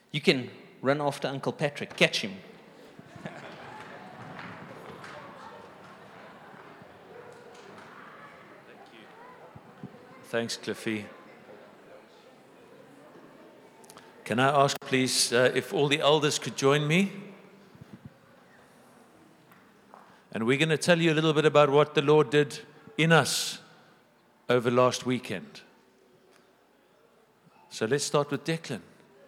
You can run after Uncle Patrick. Catch him. Thanks, Cliffy. Can I ask, please, if all the elders could join me? And we're going to tell you a little bit about what the Lord did in us over last weekend. So let's start with Declan.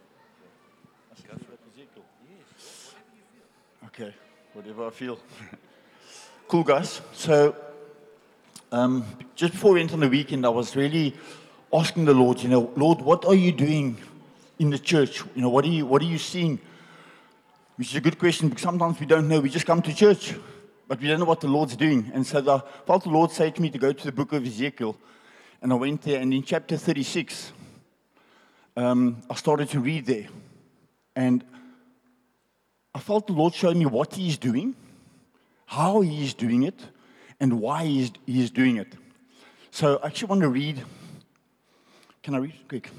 Okay, whatever I feel. Cool, guys. So, just before we went on the weekend, I was really asking the Lord, Lord, what are you doing in the church? What are you seeing? Which is a good question, because sometimes we don't know. We just come to church, but we don't know what the Lord's doing. And so I felt the Lord say to me to go to the book of Ezekiel. And I went there, and in chapter 36, I started to read there. And I felt the Lord showing me what He is doing, how He is doing it, and why He is doing it. So I actually want to read. Can I read it quick?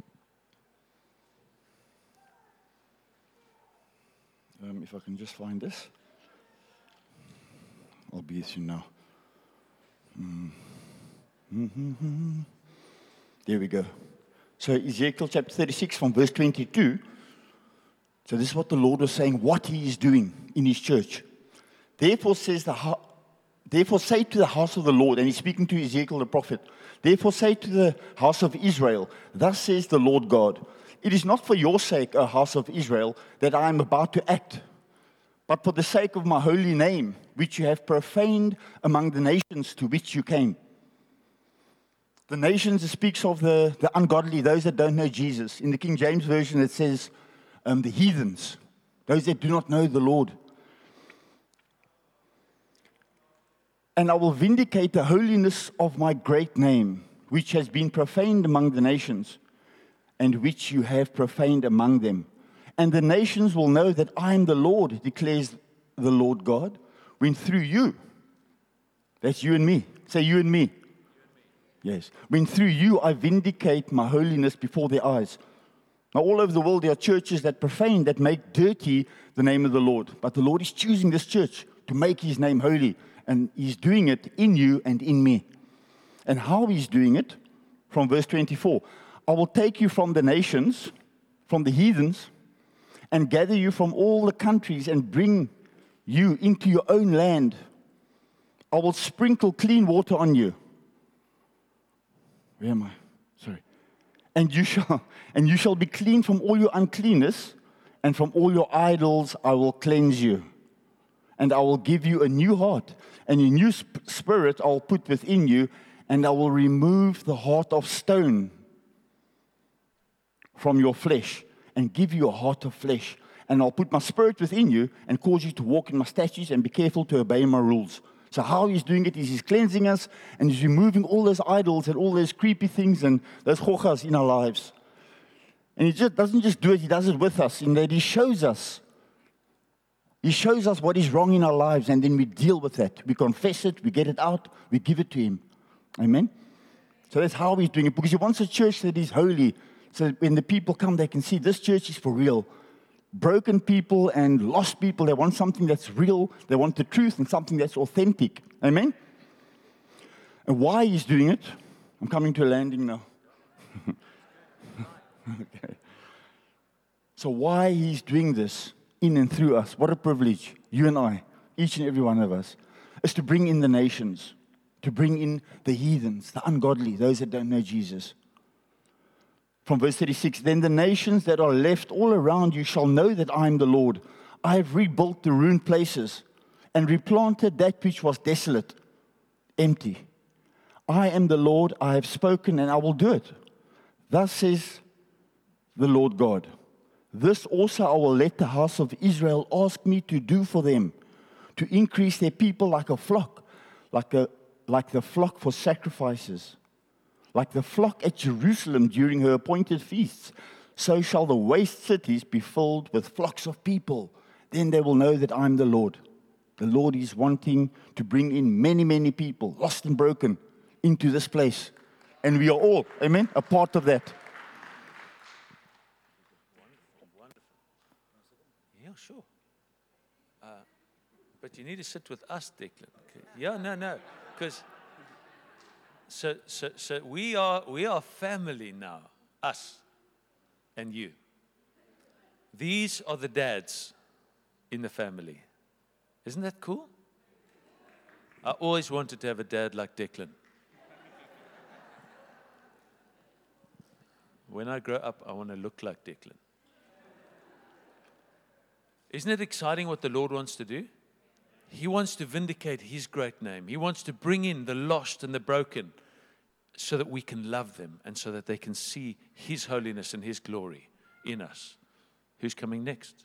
If I can just find this. I'll be with you now. There we go. So Ezekiel chapter 36 from verse 22. So this is what the Lord was saying, what He is doing in His church. Therefore say to the house of the Lord, and He's speaking to Ezekiel the prophet, therefore say to the house of Israel, thus says the Lord God, it is not for your sake, O house of Israel, that I am about to act, but for the sake of my holy name, which you have profaned among the nations to which you came. The nations, it speaks of the ungodly, those that don't know Jesus. In the King James Version, it says the heathens, those that do not know the Lord. And I will vindicate the holiness of my great name, which has been profaned among the nations, and which you have profaned among them. And the nations will know that I am the Lord, declares the Lord God, when through you, that's you and me, say you and me. Yes, when through you I vindicate my holiness before their eyes. Now all over the world there are churches that profane, that make dirty the name of the Lord. But the Lord is choosing this church to make His name holy. And He's doing it in you and in me. And how He's doing it, from verse 24. I will take you from the nations, from the heathens, and gather you from all the countries and bring you into your own land. I will sprinkle clean water on you. Where am I? Sorry. And you shall be clean from all your uncleanness, and from all your idols I will cleanse you. And I will give you a new heart, and a new spirit I will put within you, and I will remove the heart of stone from your flesh, and give you a heart of flesh. And I'll put my spirit within you, and cause you to walk in my statutes, and be careful to obey my rules. So how He's doing it is He's cleansing us, and He's removing all those idols and all those creepy things and those chochas in our lives. And He just doesn't just do it, He does it with us, in that He shows us. He shows us what is wrong in our lives, and then we deal with that. We confess it, we get it out, we give it to Him. Amen? So that's how He's doing it, because He wants a church that is holy, so when the people come, they can see this church is for real. Broken people and lost people, they want something that's real, they want the truth and something that's authentic. Amen? And why He's doing it, I'm coming to a landing now. Okay. So why He's doing this in and through us, what a privilege, you and I, each and every one of us, is to bring in the nations, to bring in the heathens, the ungodly, those that don't know Jesus. From verse 36, then the nations that are left all around you shall know that I am the Lord. I have rebuilt the ruined places and replanted that which was desolate, empty. I am the Lord, I have spoken, and I will do it. Thus says the Lord God. This also I will let the house of Israel ask me to do for them, to increase their people like a flock, like the flock for sacrifices. Like the flock at Jerusalem during her appointed feasts, so shall the waste cities be filled with flocks of people. Then they will know that I'm the Lord. The Lord is wanting to bring in many, many people, lost and broken, into this place. And we are all, amen, a part of that. Yeah, sure. But you need to sit with us, Declan. Okay. Yeah, no. Because so we are family now, us and you. These are the dads in the family. Isn't that cool? I always wanted to have a dad like Declan. When I grow up, I want to look like Declan. Isn't it exciting what the Lord wants to do? He wants to vindicate His great name. He wants to bring in the lost and the broken so that we can love them and so that they can see His holiness and His glory in us. Who's coming next?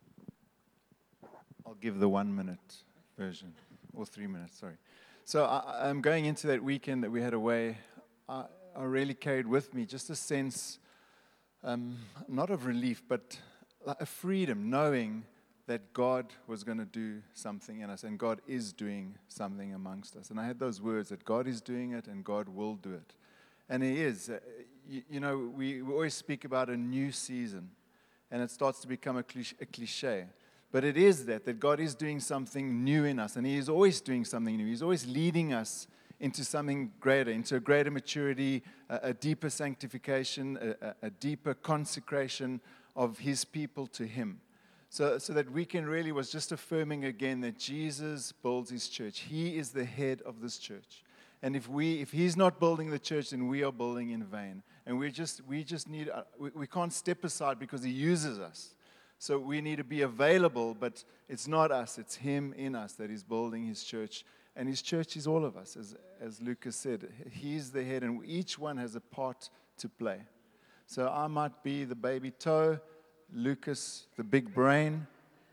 I'll give the 1 minute version, or 3 minutes, sorry. So I'm going into that weekend that we had away. I really carried with me just a sense, not of relief, but a freedom, knowing that God was going to do something in us, and God is doing something amongst us. And I had those words that God is doing it and God will do it. And He is. You know, we always speak about a new season, and it starts to become a cliche. But it is that God is doing something new in us, and He is always doing something new. He's always leading us into something greater, into a greater maturity, a deeper sanctification, a deeper consecration of His people to Him. So that weekend really was just affirming again that Jesus builds His church. He is the head of this church. And if He's not building the church, then we are building in vain. And we just need, we can't step aside because He uses us. So we need to be available, but it's not us, it's Him in us that is building His church. And His church is all of us, as Lucas said. He's the head, and each one has a part to play. So I might be the baby toe, Lucas, the big brain.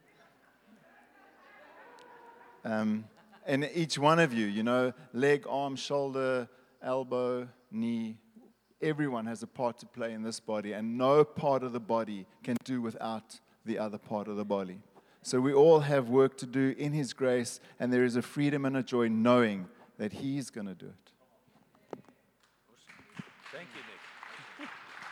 And each one of you, you know, leg, arm, shoulder, elbow, knee, everyone has a part to play in this body, and no part of the body can do without the other part of the body. So we all have work to do in His grace, and there is a freedom and a joy knowing that He's going to do it. Thank you, Nick.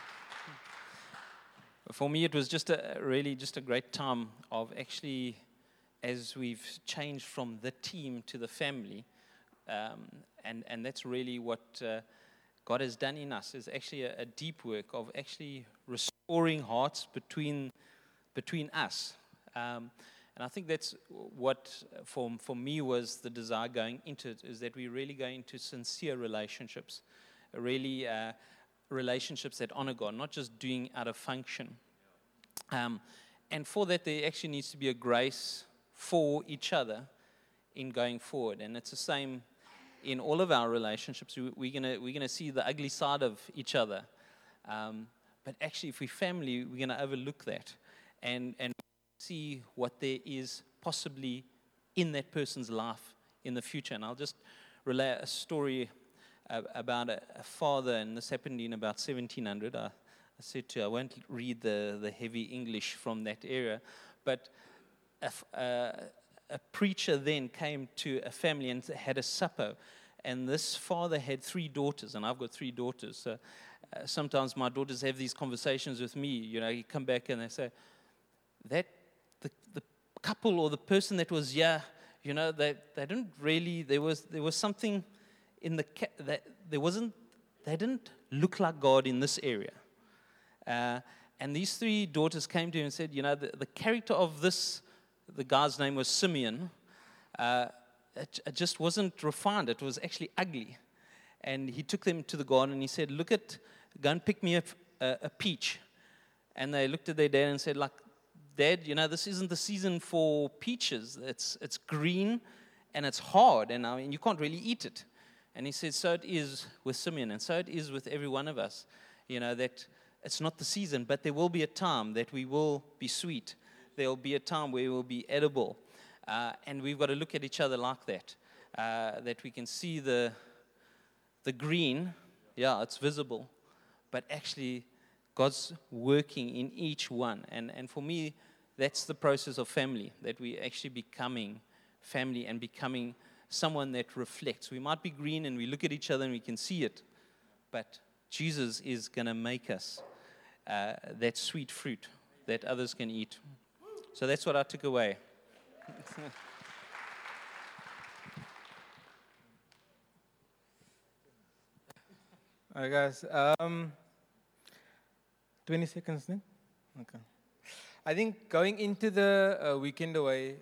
For me, it was just a great time of actually, as we've changed from the team to the family, and that's really what God has done in us, is actually a deep work of actually restoring hearts between us. And I think that's what, for me, was the desire going into it, is that we really go into sincere relationships, really relationships that honor God, not just doing out of function. And for that, there actually needs to be a grace for each other in going forward. And it's the same in all of our relationships. We're gonna see the ugly side of each other. But actually, if we're family, we're gonna overlook that and see what there is possibly in that person's life in the future. And I'll just relay a story about a father, and this happened in about 1700. I said I won't read the heavy English from that era, but a preacher then came to a family and had a supper, and this father had 3 daughters, and I've got 3 daughters. So sometimes my daughters have these conversations with me. You know, you come back and they say that the couple or the person that was here, you know, they didn't really. There was something in that they didn't look like God in this area. And these 3 daughters came to him and said, you know, the character of this, the guy's name was Simeon, it just wasn't refined. It was actually ugly. And he took them to the garden and he said, go and pick me a peach. And they looked at their dad and said, like, Dad, you know, this isn't the season for peaches. It's green and it's hard, and I mean, you can't really eat it. And he said, so it is with Simeon, and so it is with every one of us. You know, that it's not the season, but there will be a time that we will be sweet. There will be a time where we will be edible. And we've got to look at each other like that, that we can see the green, yeah, it's visible, but actually God's working in each one. And for me, that's the process of family, that we actually becoming family and becoming someone that reflects. We might be green and we look at each other and we can see it, but Jesus is going to make us that sweet fruit that others can eat. So that's what I took away. All right, guys. 20 seconds then? Okay. I think going into the weekend away,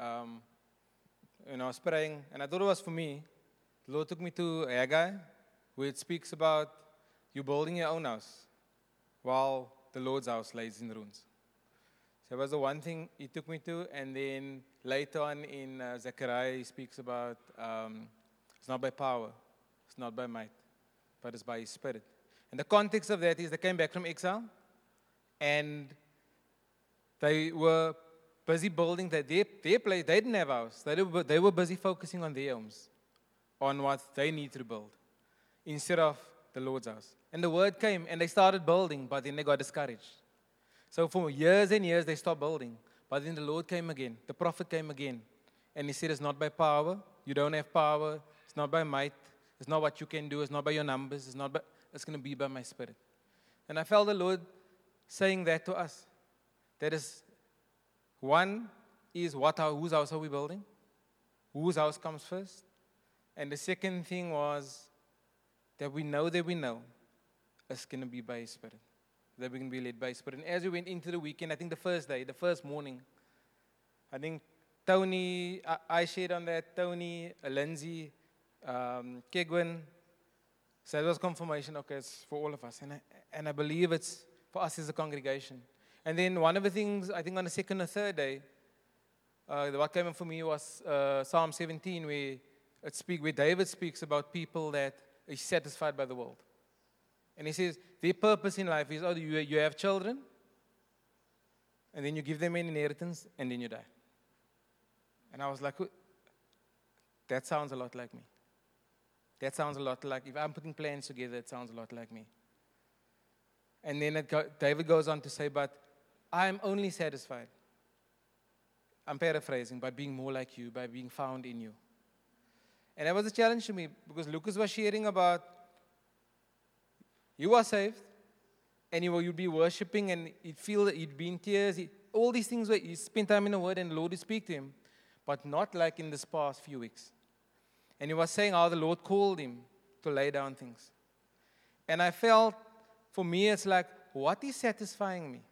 I was praying, and I thought it was for me. The Lord took me to Haggai, where it speaks about you building your own house while the Lord's house lays in ruins. So that was the one thing He took me to, and then later on in Zechariah, He speaks about it's not by power, it's not by might, but it's by His Spirit. And the context of that is they came back from exile, and they were busy building their place. They didn't have a house. They were busy focusing on their homes, on what they need to build, instead of the Lord's house. And the word came, and they started building, but then they got discouraged. So for years and years, they stopped building. But then the Lord came again. The prophet came again. And He said, it's not by power. You don't have power. It's not by might. It's not what you can do. It's not by your numbers. It's going to be by my Spirit. And I felt the Lord saying that to us. That is, one is whose house are we building? Whose house comes first? And the second thing was that we know it's going to be by His Spirit. That we're going to be led by His Spirit. And as we went into the weekend, I think the first morning, I think Tony, I shared on that, Tony, Lindsay, Kegwin, so that was confirmation, okay, it's for all of us. And I believe it's for us as a congregation. And then one of the things, I think on the second or third day, what came up for me was Psalm 17, where David speaks about people that are satisfied by the world. And he says, their purpose in life is, you have children, and then you give them an inheritance, and then you die. And I was like, that sounds a lot like me. That sounds a lot like, if I'm putting plans together, it sounds a lot like me. And then David goes on to say, but I'm only satisfied, I'm paraphrasing, by being more like you, by being found in you. And that was a challenge to me, because Lucas was sharing about, you are saved, and you'd be worshiping, and you'd feel that you'd be in tears. All these things where you spend time in the Word, and the Lord would speak to him, but not like in this past few weeks. And he was saying how the Lord called him to lay down things. And I felt, for me, it's like, what is satisfying me?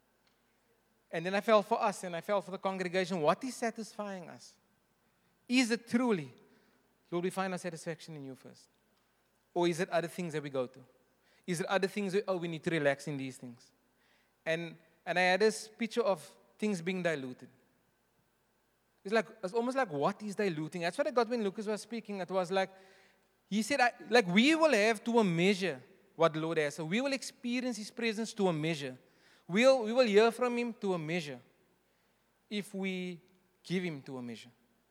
And then I felt for us, and I felt for the congregation, what is satisfying us? Is it truly, Lord, we find our satisfaction in you first? Or is it other things that we go to? Is it other things we need to relax in these things? And I had this picture of things being diluted. It's almost like, what is diluting? That's what I got when Lucas was speaking. It was like, he said, we will have to a measure what the Lord has. So we will experience His presence to a measure. We will hear from Him to a measure if we give Him to a measure.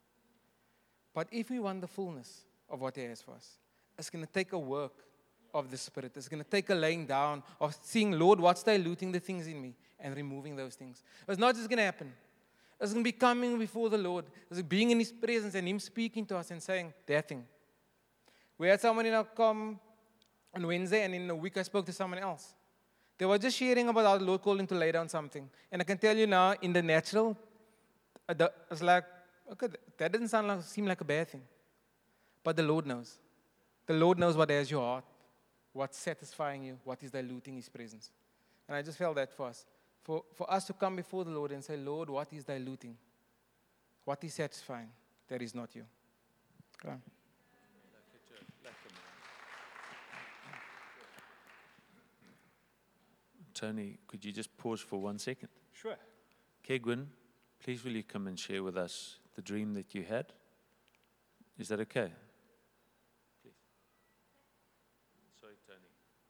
But if we want the fullness of what He has for us, it's going to take a work of the Spirit. It's going to take a laying down of seeing, Lord, what's diluting the things in me, and removing those things. It's not just going to happen. It's going to be coming before the Lord. It's being in His presence and Him speaking to us and saying, that thing. We had someone come on Wednesday, and in a week I spoke to someone else. They were just sharing about how the Lord called him to lay down something. And I can tell you now, in the natural, it's like, okay, that doesn't seem like a bad thing. But the Lord knows. The Lord knows what has your heart, what's satisfying you, what is diluting His presence. And I just felt that for us. For us to come before the Lord and say, Lord, what is diluting? What is satisfying? That is not you. Come on. Tony, could you just pause for 1 second? Sure. Kegwin, please will you come and share with us the dream that you had? Is that okay? Please. Sorry, Tony.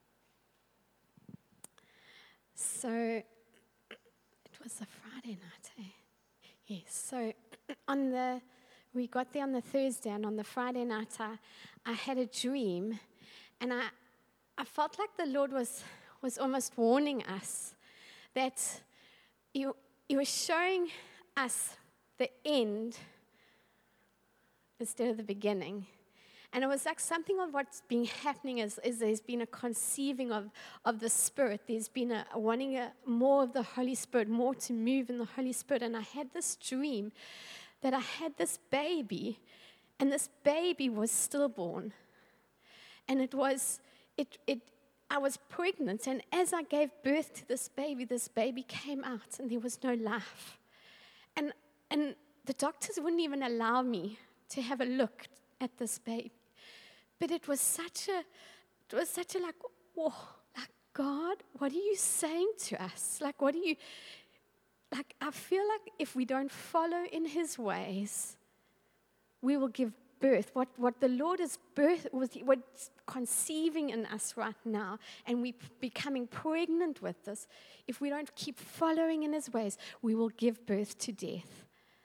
So, it was a Friday night, eh? Yes, so we got there on the Thursday, and on the Friday night, I had a dream, and I felt like the Lord was almost warning us that He was showing us the end instead of the beginning. And it was like something of what's been happening is there's been a conceiving of the Spirit. There's been a wanting more of the Holy Spirit, more to move in the Holy Spirit. And I had this dream that I had this baby, and this baby was stillborn. And I was pregnant, and as I gave birth to this baby came out, and there was no life. And the doctors wouldn't even allow me to have a look at this baby. But it was such a like, whoa, like, God, what are you saying to us? Like, I feel like if we don't follow in His ways, we will give birth. What the Lord is what's conceiving in us right now, and we becoming pregnant with this, if we don't keep following in His ways, we will give birth to death.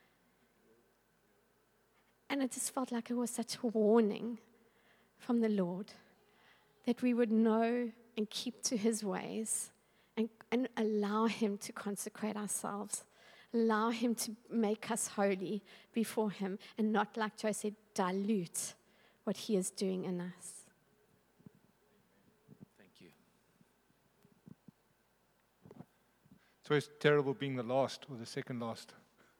And it just felt like it was such a warning from the Lord that we would know and keep to His ways and allow Him to consecrate ourselves, allow Him to make us holy before Him, and not, like Joe said, dilute what He is doing in us. Thank you. It's always terrible being the last or the second last.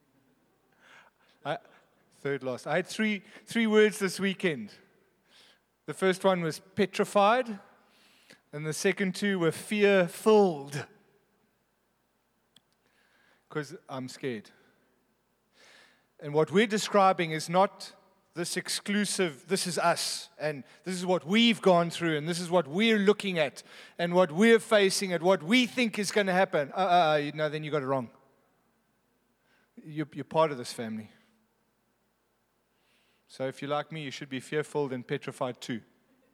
Third last. I had three words this weekend. The first one was petrified, and the second two were fear-filled. Because I'm scared. And what we're describing is not this exclusive, this is us, and this is what we've gone through, and this is what we're looking at, and what we're facing, and what we think is going to happen. No, then you got it wrong. You're part of this family. So if you're like me, you should be fearful and petrified too.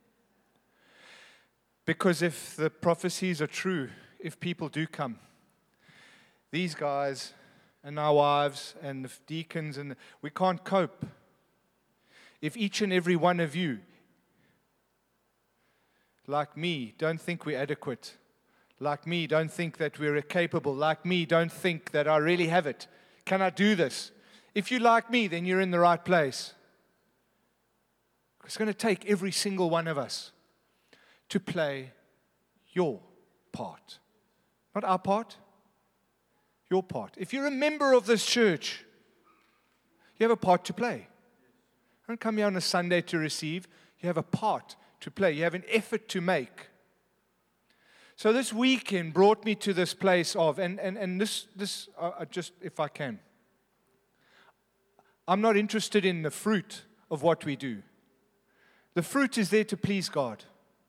Because if the prophecies are true, if people do come, these guys and our wives and the deacons, and we can't cope. If each and every one of you, like me, don't think we're adequate, like me, don't think that we're capable, like me, don't think that I really have it, can I do this? If you're like me, then you're in the right place. It's going to take every single one of us to play your part. Not our part, your part. If you're a member of this church, you have a part to play. Don't come here on a Sunday to receive. You have a part to play. You have an effort to make. So this weekend brought me to this place of, and this just, if I can, I'm not interested in the fruit of what we do. The fruit is there to please God.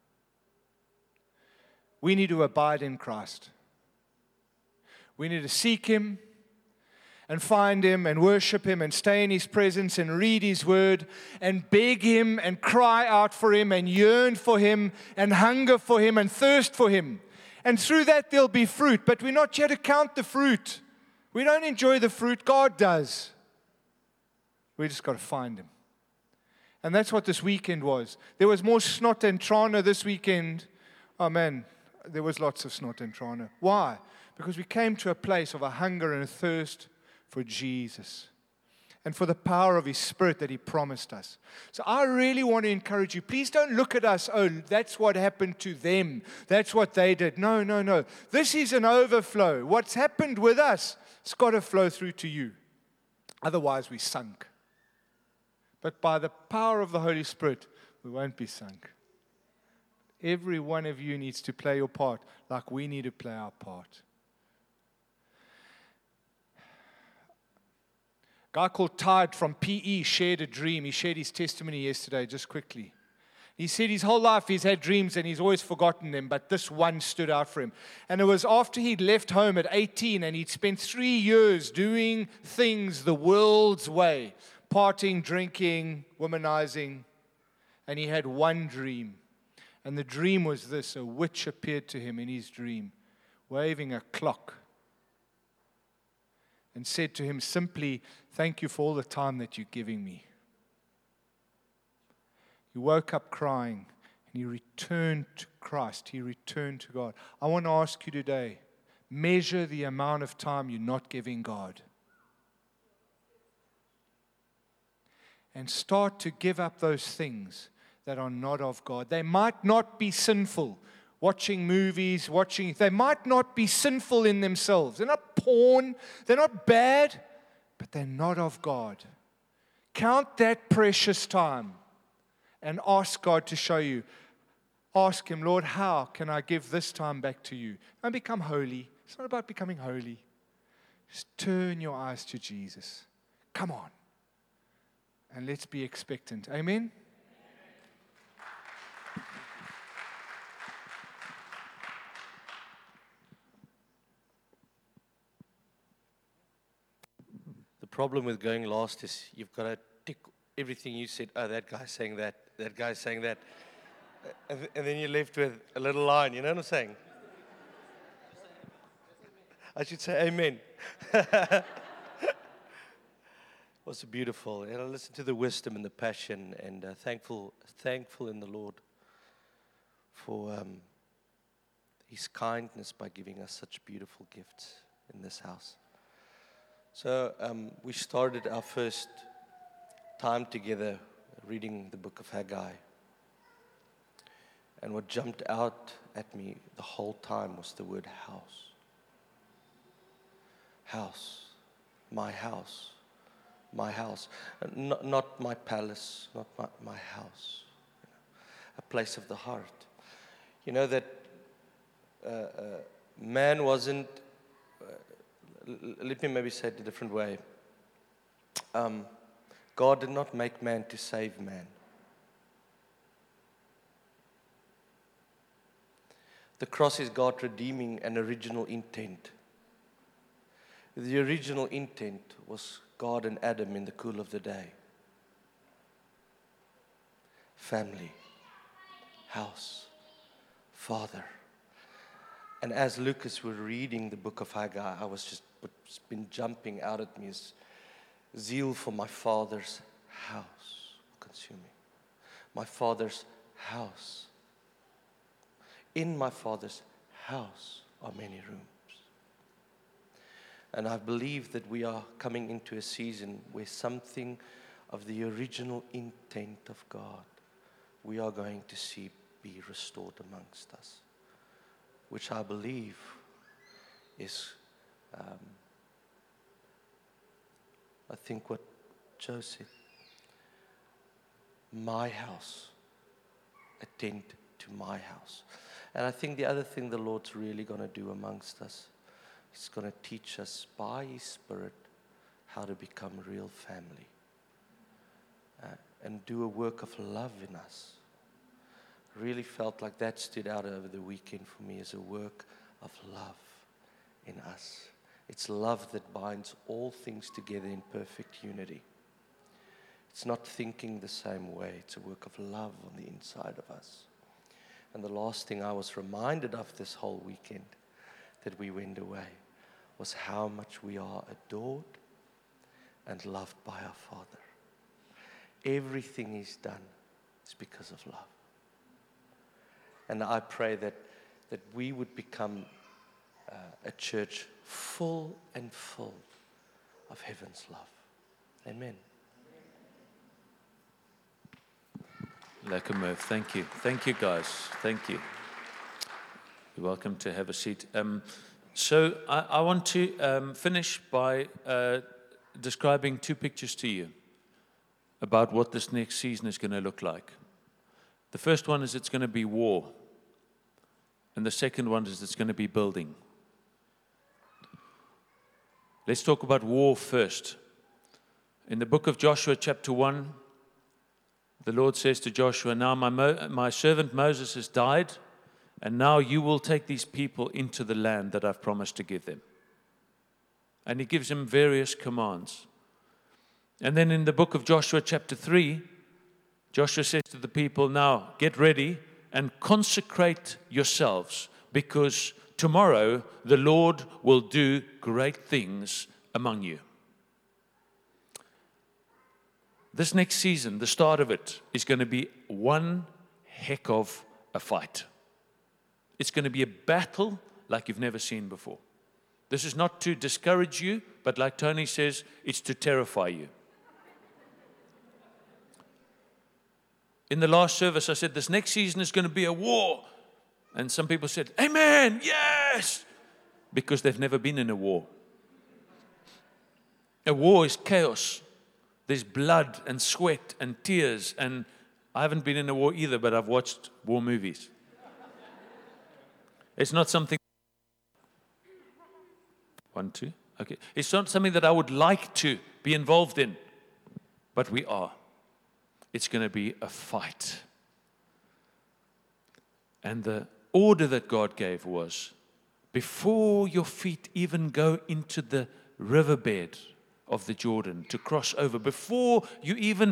We need to abide in Christ. We need to seek Him and find Him and worship Him and stay in His presence and read His word and beg Him and cry out for Him and yearn for Him and hunger for Him and thirst for Him. And through that there'll be fruit, but we're not here to count the fruit. We don't enjoy the fruit, God does. We just got to find Him. And that's what this weekend was. There was more snot and trana this weekend. Oh man, there was lots of snot and trana. Why? Because we came to a place of a hunger and a thirst for Jesus and for the power of His Spirit that He promised us. So I really want to encourage you, please don't look at us, oh, that's what happened to them. That's what they did. No. This is an overflow. What's happened with us, it's got to flow through to you. Otherwise, we sunk. But by the power of the Holy Spirit, we won't be sunk. Every one of you needs to play your part like we need to play our part. A guy called Tide from PE shared a dream. He shared his testimony yesterday, just quickly. He said his whole life he's had dreams and he's always forgotten them, but this one stood out for him. And it was after he'd left home at 18 and he'd spent 3 years doing things the world's way. Partying, drinking, womanizing, and he had one dream. And the dream was this: a witch appeared to him in his dream, waving a clock, and said to him simply, "Thank you for all the time that you're giving me." He woke up crying, and he returned to Christ. He returned to God. I want to ask you today, measure the amount of time you're not giving God. And start to give up those things that are not of God. They might not be sinful, watching movies, they might not be sinful in themselves. They're not porn, they're not bad, but they're not of God. Count that precious time and ask God to show you. Ask Him, Lord, how can I give this time back to you? And become holy. It's not about becoming holy. Just turn your eyes to Jesus. Come on. And let's be expectant. Amen? The problem with going last is you've got to tick everything you said. Oh, that guy's saying that. That guy's saying that. And then you're left with a little line. You know what I'm saying? I should say amen. Was beautiful. And I listened to the wisdom and the passion, and thankful in the Lord for His kindness by giving us such beautiful gifts in this house. So we started our first time together reading the book of Haggai. And what jumped out at me the whole time was the word house. House. My house. My house. Not my palace, not my house. A place of the heart. You know that man wasn't, let me maybe say it a different way. God did not make man to save man. The cross is God redeeming an original intent. The original intent was God and Adam in the cool of the day. Family, house, father. And as Lucas were reading the book of Haggai, it's been jumping out at me as zeal for my father's house consuming. My father's house. In my Father's house are many rooms. And I believe that we are coming into a season where something of the original intent of God we are going to see be restored amongst us, which I believe is, I think what Joe said, my house, attend to my house. And I think the other thing the Lord's really going to do amongst us, He's going to teach us by His Spirit how to become real family and do a work of love in us. Really felt like that stood out over the weekend for me as a work of love in us. It's love that binds all things together in perfect unity. It's not thinking the same way. It's a work of love on the inside of us. And the last thing I was reminded of this whole weekend that we went away was how much we are adored and loved by our Father. Everything He's done is because of love. And I pray that we would become a church full and full of heaven's love. Amen. Lekker move. Thank you. Thank you, guys. Thank you. You're welcome to have a seat. So I want to finish by describing two pictures to you about what this next season is going to look like. The first one is it's going to be war. And the second one is it's going to be building. Let's talk about war first. In the book of Joshua, chapter 1, the Lord says to Joshua, now my servant Moses has died, and now you will take these people into the land that I've promised to give them. And He gives him various commands. And then in the book of Joshua, chapter 3, Joshua says to the people, now get ready and consecrate yourselves, because tomorrow the Lord will do great things among you. This next season, the start of it, is going to be one heck of a fight. It's going to be a battle like you've never seen before. This is not to discourage you, but like Tony says, it's to terrify you. In the last service, I said, this next season is going to be a war. And some people said, amen, yes, because they've never been in a war. A war is chaos. There's blood and sweat and tears. And I haven't been in a war either, but I've watched war movies. It's not something. 1, 2. Okay. It's not something that I would like to be involved in, but we are. It's going to be a fight. And the order that God gave was, before your feet even go into the riverbed of the Jordan to cross over, before you even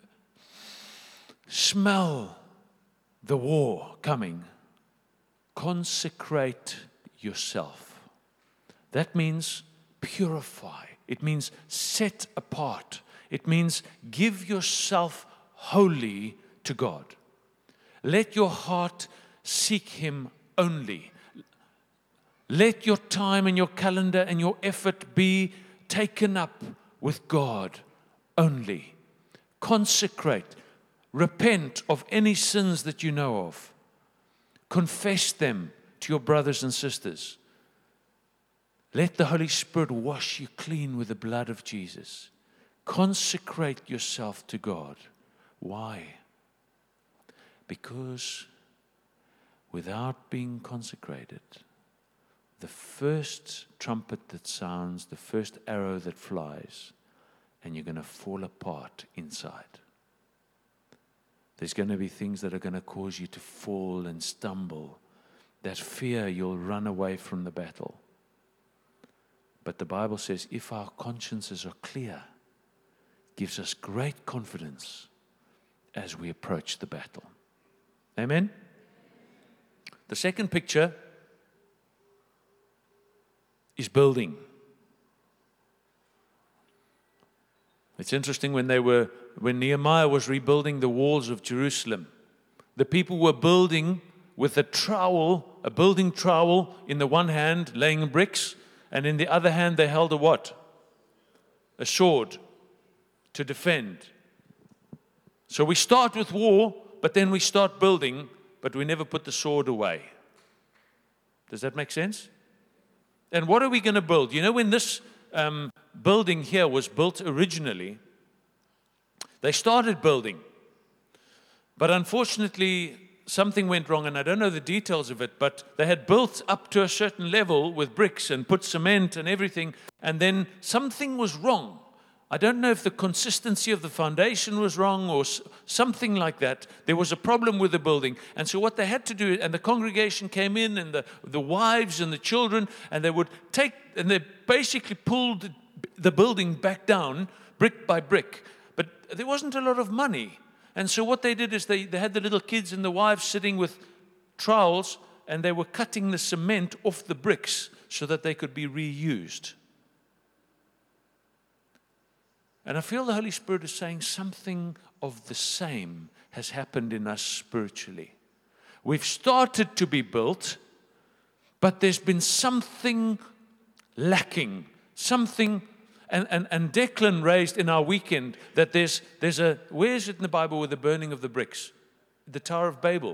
smell the war coming, consecrate yourself. That means purify. It means set apart. It means give yourself wholly to God. Let your heart seek Him only. Let your time and your calendar and your effort be taken up with God only. Consecrate. Repent of any sins that you know of. Confess them to your brothers and sisters. Let the Holy Spirit wash you clean with the blood of Jesus. Consecrate yourself to God. Why? Because without being consecrated, the first trumpet that sounds, the first arrow that flies, and you're going to fall apart inside. There's going to be things that are going to cause you to fall and stumble. That fear, you'll run away from the battle. But the Bible says, if our consciences are clear, it gives us great confidence as we approach the battle. Amen? The second picture is building. It's interesting when Nehemiah was rebuilding the walls of Jerusalem, the people were building with a building trowel in the one hand, laying bricks, and in the other hand they held a what? A sword to defend. So we start with war, but then we start building, but we never put the sword away. Does that make sense? And what are we going to build? You know, when this building here was built originally, they started building. But unfortunately, something went wrong, and I don't know the details of it, but they had built up to a certain level with bricks and put cement and everything, and then something was wrong. I don't know if the consistency of the foundation was wrong or something like that. There was a problem with the building. And so what they had to do, and the congregation came in, and the wives and the children, and they basically pulled the building back down, brick by brick. But there wasn't a lot of money. And so what they did is they had the little kids and the wives sitting with trowels, and they were cutting the cement off the bricks so that they could be reused. And I feel the Holy Spirit is saying something of the same has happened in us spiritually. We've started to be built, but there's been something lacking, something. And Declan raised in our weekend that there's where is it in the Bible with the burning of the bricks? The Tower of Babel.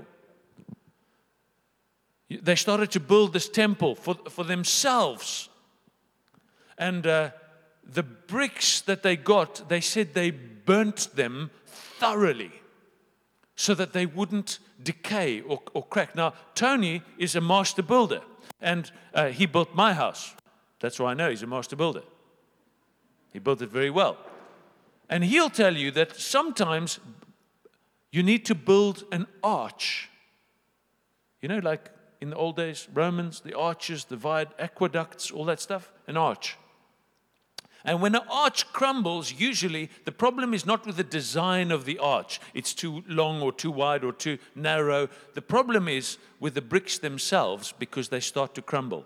They started to build this temple for themselves. And the bricks that they got, they said they burnt them thoroughly so that they wouldn't decay or crack. Now, Tony is a master builder, and he built my house. That's why I know he's a master builder. He built it very well. And he'll tell you that sometimes you need to build an arch. You know, like in the old days, Romans, the arches, the aqueducts, all that stuff, an arch. And when an arch crumbles, usually the problem is not with the design of the arch. It's too long or too wide or too narrow. The problem is with the bricks themselves because they start to crumble.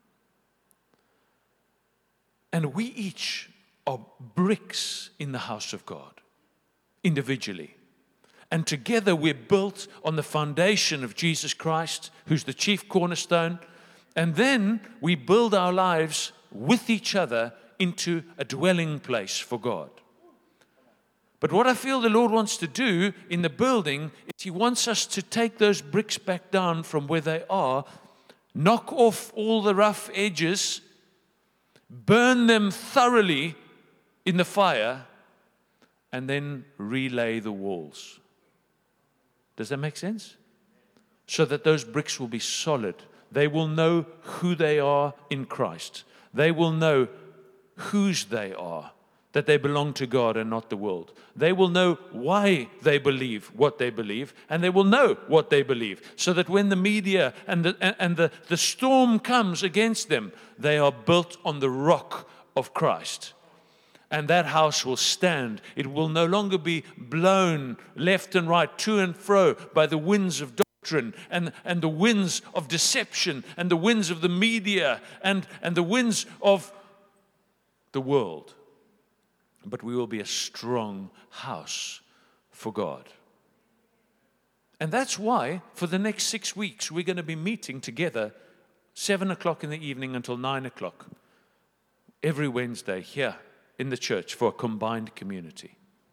And we each are bricks in the house of God, individually. And together we're built on the foundation of Jesus Christ, who's the chief cornerstone. And then we build our lives with each other into a dwelling place for God. But what I feel the Lord wants to do in the building is He wants us to take those bricks back down from where they are, knock off all the rough edges, burn them thoroughly in the fire, and then relay the walls. Does that make sense? So that those bricks will be solid. They will know who they are in Christ. They will know whose they are, that they belong to God and not the world. They will know why they believe what they believe, and they will know what they believe, so that when the media and the storm comes against them, they are built on the rock of Christ. And that house will stand. It will no longer be blown left and right, to and fro by the winds of doctrine and the winds of deception and the winds of the media and the winds of the world. But we will be a strong house for God. And that's why for the next 6 weeks we're going to be meeting together 7 o'clock in the evening until 9 o'clock every Wednesday here in the church for a combined community.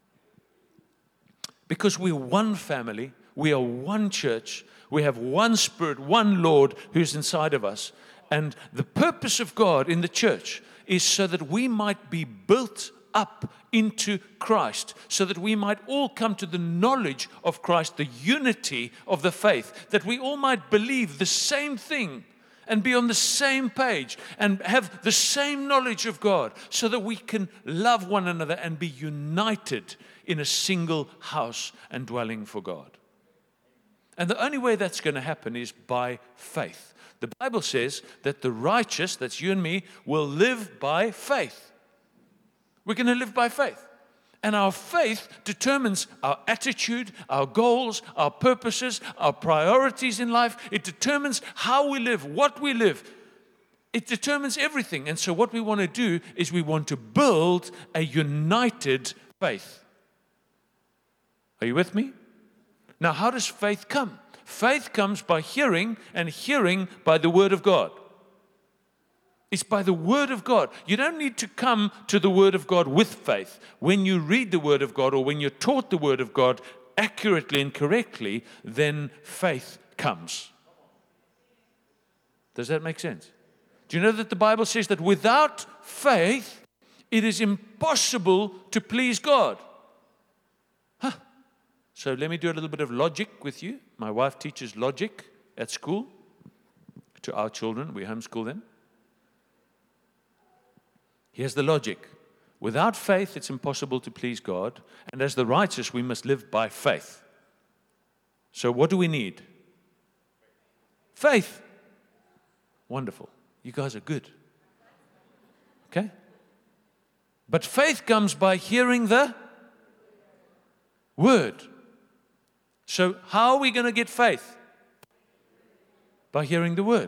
Because we're one family, we are one church, we have one Spirit, one Lord who's inside of us. And the purpose of God in the church is so that we might be built up into Christ, so that we might all come to the knowledge of Christ, the unity of the faith, that we all might believe the same thing and be on the same page and have the same knowledge of God, so that we can love one another and be united in a single house and dwelling for God. And the only way that's going to happen is by faith. The Bible says that the righteous, that's you and me, will live by faith. We're going to live by faith. And our faith determines our attitude, our goals, our purposes, our priorities in life. It determines how we live, what we live. It determines everything. And so what we want to do is we want to build a united faith. Are you with me? Now, how does faith come? Faith comes by hearing, and hearing by the Word of God. It's by the Word of God. You don't need to come to the Word of God with faith. When you read the Word of God, or when you're taught the Word of God accurately and correctly, then faith comes. Does that make sense? Do you know that the Bible says that without faith, it is impossible to please God? So let me do a little bit of logic with you. My wife teaches logic at school to our children. We homeschool them. Here's the logic. Without faith, it's impossible to please God. And as the righteous, we must live by faith. So what do we need? Faith. Wonderful. You guys are good. Okay? But faith comes by hearing the Word. So how are we going to get faith? By hearing the Word.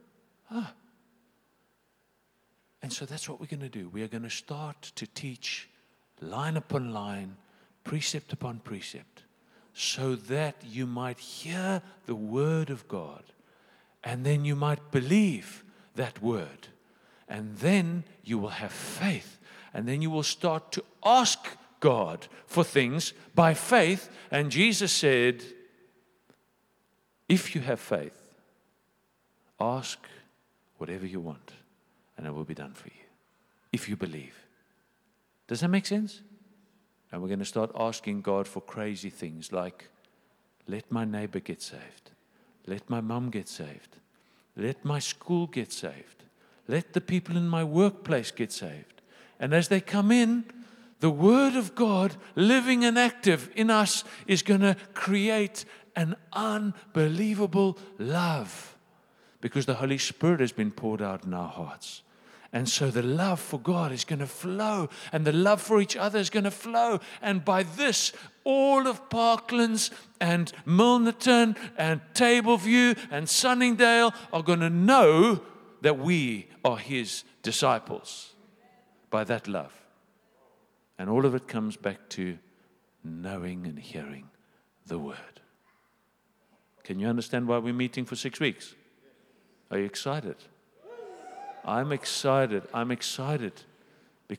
And so that's what we're going to do. We are going to start to teach line upon line, precept upon precept, so that you might hear the Word of God, and then you might believe that Word, and then you will have faith, and then you will start to ask God for things by faith. And Jesus said, if you have faith, ask whatever you want, and it will be done for you, if you believe. Does that make sense? And we're going to start asking God for crazy things like, let my neighbor get saved. Let my mom get saved. Let my school get saved. Let the people in my workplace get saved. And as they come in, the Word of God, living and active in us, is going to create an unbelievable love, because the Holy Spirit has been poured out in our hearts. And so the love for God is going to flow, and the love for each other is going to flow. And by this, all of Parklands and Milnerton and Tableview and Sunningdale are going to know that we are His disciples by that love. And all of it comes back to knowing and hearing the Word. Can you understand why we're meeting for 6 weeks? Are you excited? I'm excited. I'm excited because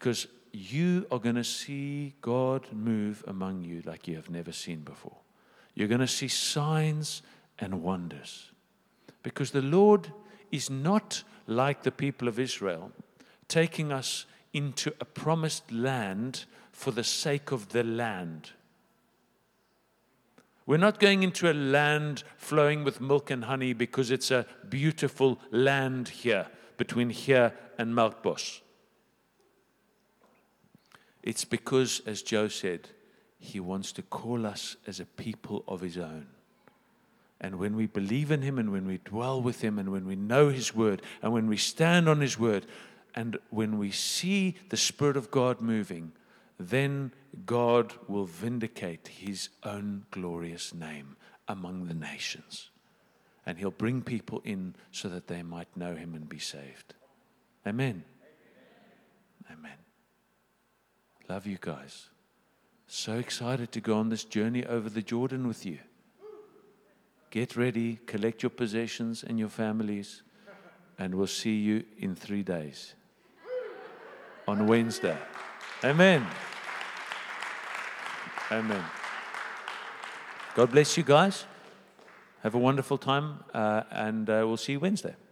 you are going to see God move among you like you have never seen before. You're going to see signs and wonders. Because the Lord is not like the people of Israel, taking us into a promised land for the sake of the land. We're not going into a land flowing with milk and honey because it's a beautiful land here, between here and Melkbos. It's because, as Joe said, He wants to call us as a people of His own. And when we believe in Him, and when we dwell with Him, and when we know His Word, and when we stand on His Word, and when we see the Spirit of God moving, then God will vindicate His own glorious name among the nations. And He'll bring people in so that they might know Him and be saved. Amen. Amen. Love you guys. So excited to go on this journey over the Jordan with you. Get ready, collect your possessions and your families, and we'll see you in 3 days on Wednesday. Amen. Amen. God bless you guys. Have a wonderful time, and we'll see you Wednesday.